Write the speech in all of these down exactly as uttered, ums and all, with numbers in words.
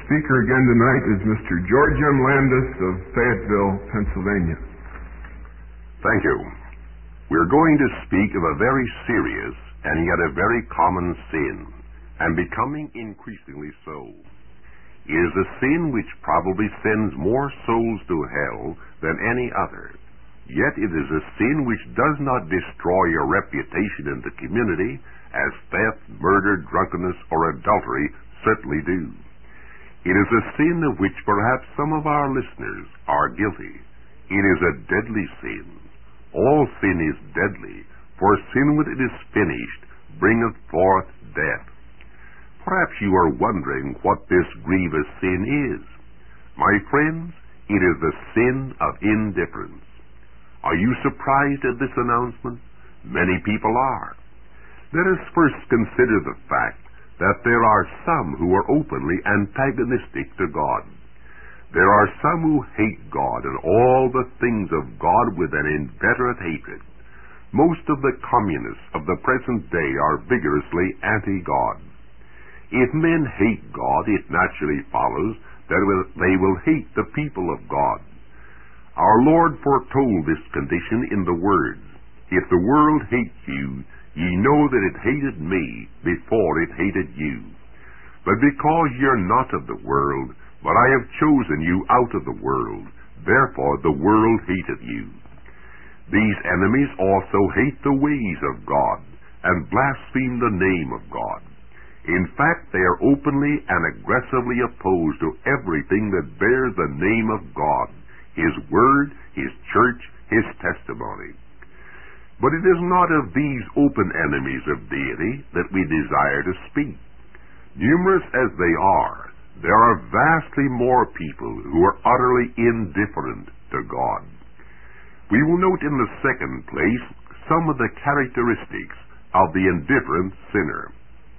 speaker again tonight is Mister George M. Landis of Fayetteville, Pennsylvania. Thank you. We're going to speak of a very serious and yet a very common sin, and becoming increasingly so. It is a sin which probably sends more souls to hell than any other. Yet it is a sin which does not destroy your reputation in the community, as theft, murder, drunkenness, or adultery certainly do. It is a sin of which perhaps some of our listeners are guilty. It is a deadly sin. All sin is deadly, for sin when it is finished bringeth forth death. Perhaps you are wondering what this grievous sin is. My friends, it is the sin of indifference. Are you surprised at this announcement? Many people are. Let us first consider the fact that there are some who are openly antagonistic to God. There are some who hate God and all the things of God with an inveterate hatred. Most of the communists of the present day are vigorously anti-God. If men hate God, it naturally follows that they will hate the people of God. Our Lord foretold this condition in the words, "If the world hates you, ye know that it hated me before it hated you. But because ye are not of the world, but I have chosen you out of the world, therefore the world hateth you." These enemies also hate the ways of God, and blaspheme the name of God. In fact, they are openly and aggressively opposed to everything that bears the name of God, His Word, His Church, His testimony. But it is not of these open enemies of deity that we desire to speak. Numerous as they are, there are vastly more people who are utterly indifferent to God. We will note in the second place some of the characteristics of the indifferent sinner.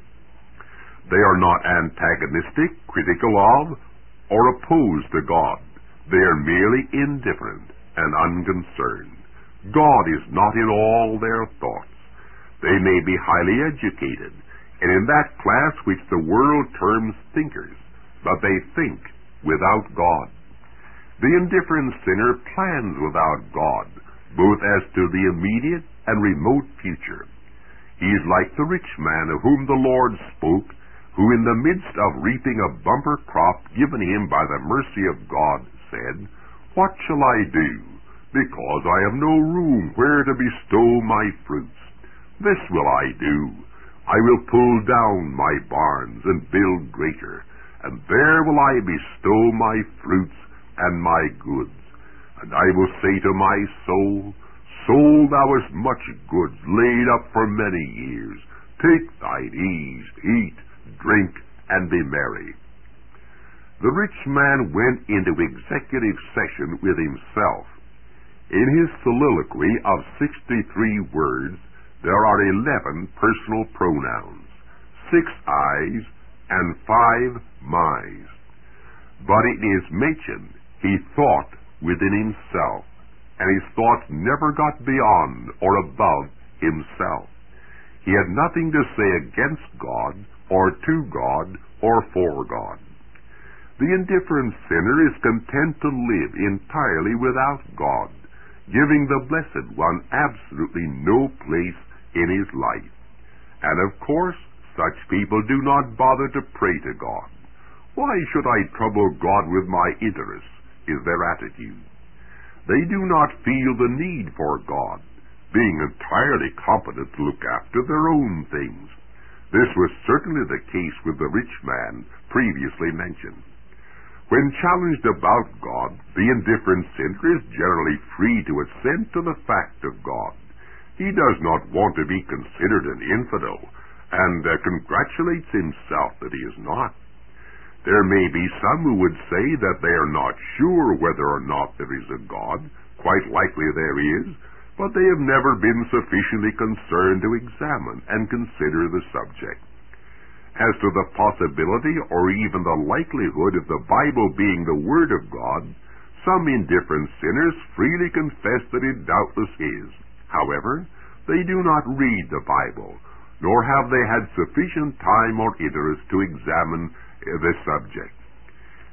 They are not antagonistic, critical of, or opposed to God. They are merely indifferent and unconcerned. God is not in all their thoughts. They may be highly educated, and in that class which the world terms thinkers, but they think without God. The indifferent sinner plans without God, both as to the immediate and remote future. He is like the rich man of whom the Lord spoke, who in the midst of reaping a bumper crop given him by the mercy of God said, "What shall I do? Because I have no room where to bestow my fruits. This will I do. I will pull down my barns and build greater, and there will I bestow my fruits and my goods. And I will say to my soul, Soul, thou hast much goods laid up for many years. Take thine ease, eat, drink, and be merry." The rich man went into executive session with himself. In his soliloquy of sixty-three words, there are eleven personal pronouns, six I's, and five my's. But it is mentioned he thought within himself, and his thoughts never got beyond or above himself. He had nothing to say against God, or to God, or for God. The indifferent sinner is content to live entirely without God, giving the Blessed One absolutely no place in his life. And of course, such people do not bother to pray to God. "Why should I trouble God with my interests?" is their attitude. They do not feel the need for God, being entirely competent to look after their own things. This was certainly the case with the rich man previously mentioned. When challenged about God, the indifferent sinner is generally free to assent to the fact of God. He does not want to be considered an infidel, and uh, congratulates himself that he is not. There may be some who would say that they are not sure whether or not there is a God. Quite likely there is, but they have never been sufficiently concerned to examine and consider the subject. As to the possibility or even the likelihood of the Bible being the Word of God, some indifferent sinners freely confess that it doubtless is. However, they do not read the Bible, nor have they had sufficient time or interest to examine the subject.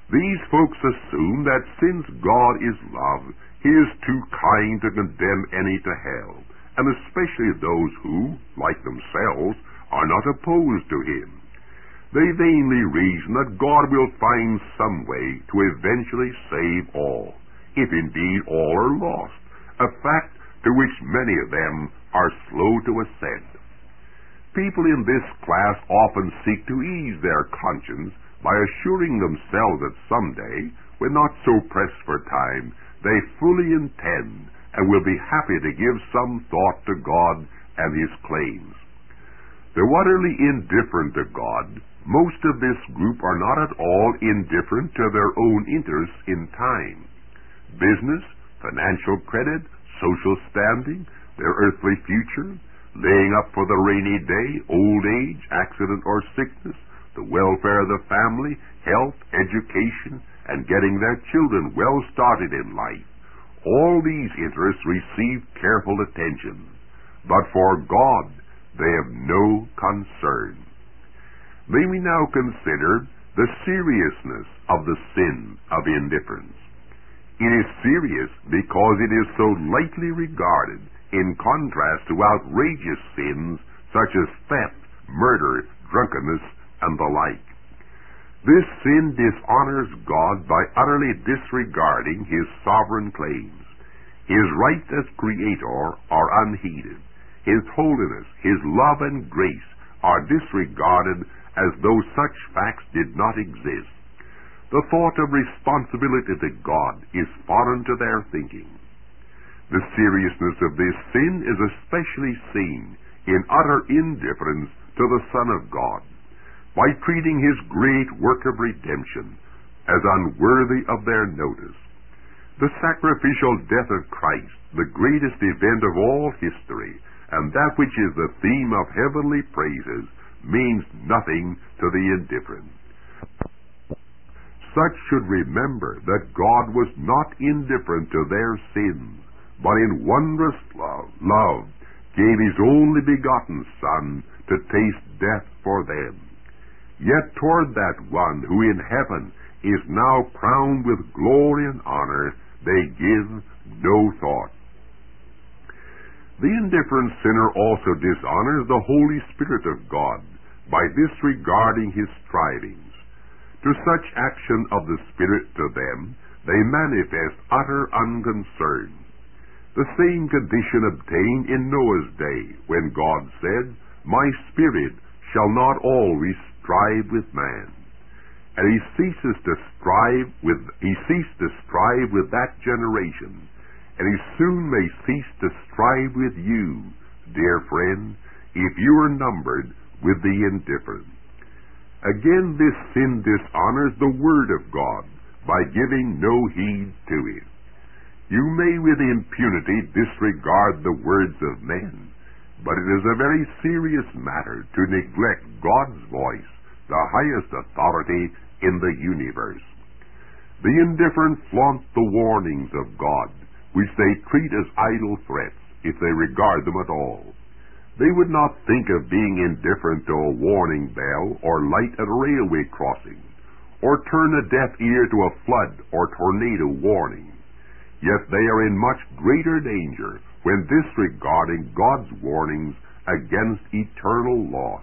These folks assume that since God is love, He is too kind to condemn any to hell, and especially those who, like themselves, are not opposed to Him. They vainly reason that God will find some way to eventually save all, if indeed all are lost, a fact to which many of them are slow to assent. People in this class often seek to ease their conscience by assuring themselves that someday, when not so pressed for time, they fully intend and will be happy to give some thought to God and His claims. Though utterly indifferent to God, most of this group are not at all indifferent to their own interests in time. Business, financial credit, social standing, their earthly future, laying up for the rainy day, old age, accident or sickness, the welfare of the family, health, education, and getting their children well started in life. All these interests receive careful attention, but for God they have no concern. May we now consider the seriousness of the sin of indifference. It is serious because it is so lightly regarded in contrast to outrageous sins such as theft, murder, drunkenness, and the like. This sin dishonors God by utterly disregarding His sovereign claims. His rights as Creator are unheeded. His holiness, His love and grace are disregarded as though such facts did not exist. The thought of responsibility to God is foreign to their thinking. The seriousness of this sin is especially seen in utter indifference to the Son of God, by treating His great work of redemption as unworthy of their notice. The sacrificial death of Christ, the greatest event of all history, and that which is the theme of heavenly praises, means nothing to the indifferent. Such should remember that God was not indifferent to their sins, but in wondrous love, love gave His only begotten Son to taste death for them. Yet toward that one who in heaven is now crowned with glory and honor, they give no thought. The indifferent sinner also dishonors the Holy Spirit of God by disregarding His strivings. To such action of the Spirit to them, they manifest utter unconcern. The same condition obtained in Noah's day, when God said, "My Spirit shall not always strive with man." And he ceases to strive with he ceased to strive with that generation, and he soon may cease to strive with you, dear friend, if you are numbered with the indifferent. Again, this sin dishonors the Word of God by giving no heed to it. You may with impunity disregard the words of men, but it is a very serious matter to neglect God's voice, the highest authority in the universe. The indifferent flaunt the warnings of God, which they treat as idle threats, if they regard them at all. They would not think of being indifferent to a warning bell or light at a railway crossing, or turn a deaf ear to a flood or tornado warning. Yet they are in much greater danger when disregarding God's warnings against eternal loss.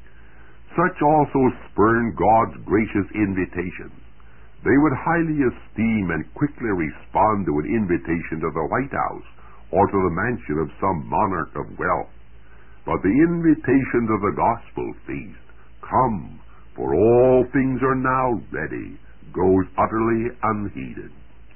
Such also spurn God's gracious invitations. They would highly esteem and quickly respond to an invitation to the White House or to the mansion of some monarch of wealth. But the invitation to the gospel feast, "Come, for all things are now ready," goes utterly unheeded.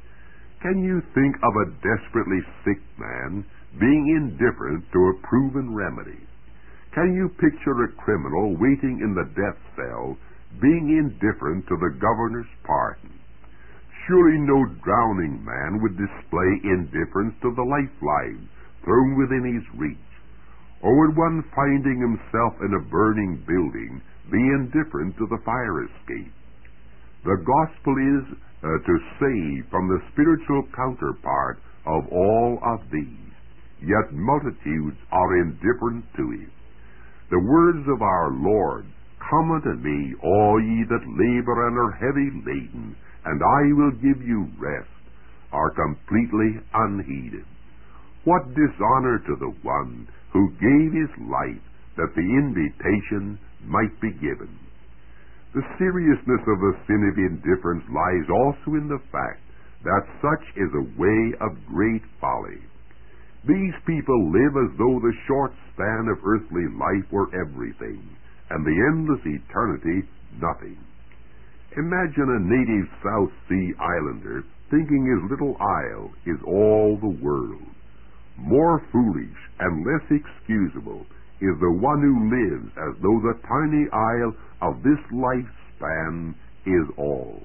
Can you think of a desperately sick man being indifferent to a proven remedy? Can you picture a criminal waiting in the death cell being indifferent to the governor's pardon? Surely no drowning man would display indifference to the lifeline thrown within his reach. Or would one finding himself in a burning building be indifferent to the fire escape? The gospel is uh, to save from the spiritual counterpart of all of these, yet multitudes are indifferent to it. The words of our Lord, "Come unto me, all ye that labor and are heavy laden, and I will give you rest, are completely unheeded. What dishonor to the one who gave his life that the invitation might be given. The seriousness of the sin of indifference lies also in the fact that such is a way of great folly. These people live as though the short span of earthly life were everything, and the endless eternity nothing. Imagine a native South Sea Islander thinking his little isle is all the world. More foolish and less excusable is the one who lives as though the tiny isle of this lifespan is all.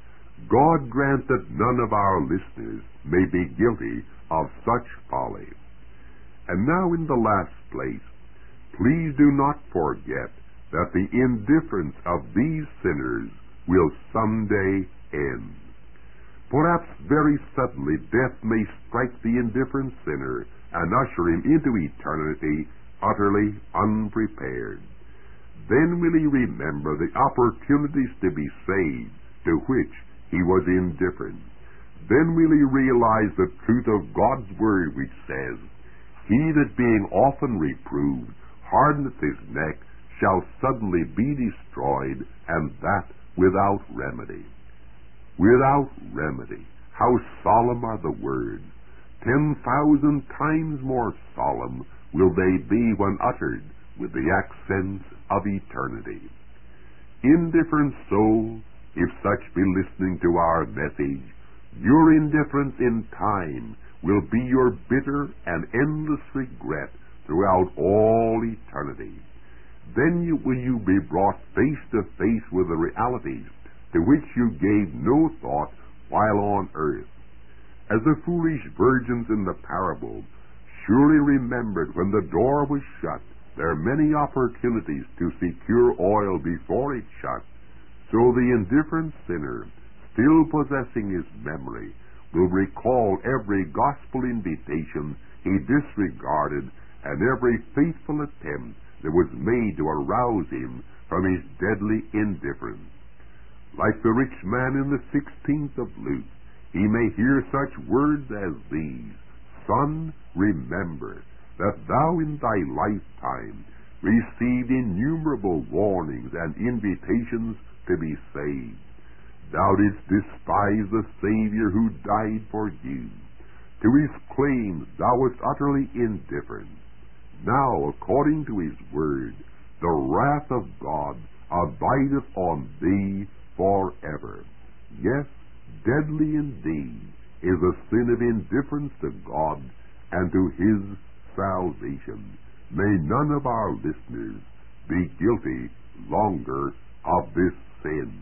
God grant that none of our listeners may be guilty of such folly. And now, in the last place, please do not forget that the indifference of these sinners will someday end. Perhaps very suddenly death may strike the indifferent sinner and usher him into eternity utterly unprepared. Then will he remember the opportunities to be saved to which he was indifferent. Then will he realize the truth of God's word, which says, "He that being often reproved hardeneth his neck shall suddenly be destroyed, and that without remedy." Without remedy. How solemn are the words! Ten thousand times more solemn will they be when uttered with the accents of eternity. Indifferent soul, if such be listening to our message, your indifference in time will be your bitter and endless regret throughout all eternity. Then you, will you be brought face to face with the realities to which you gave no thought while on earth. As the foolish virgins in the parable surely remembered when the door was shut there are many opportunities to secure oil before it shut, so the indifferent sinner, still possessing his memory, will recall every gospel invitation he disregarded and every faithful attempt that was made to arouse him from his deadly indifference. Like the rich man in the sixteenth of Luke, he may hear such words as these: "Son, remember that thou in thy lifetime received innumerable warnings and invitations to be saved. Thou didst despise the Savior who died for you. To his claims thou wast utterly indifferent. Now, according to his word, the wrath of God abideth on thee forever." Yes, deadly indeed is the sin of indifference to God and to his salvation. May none of our listeners be guilty longer of this sin.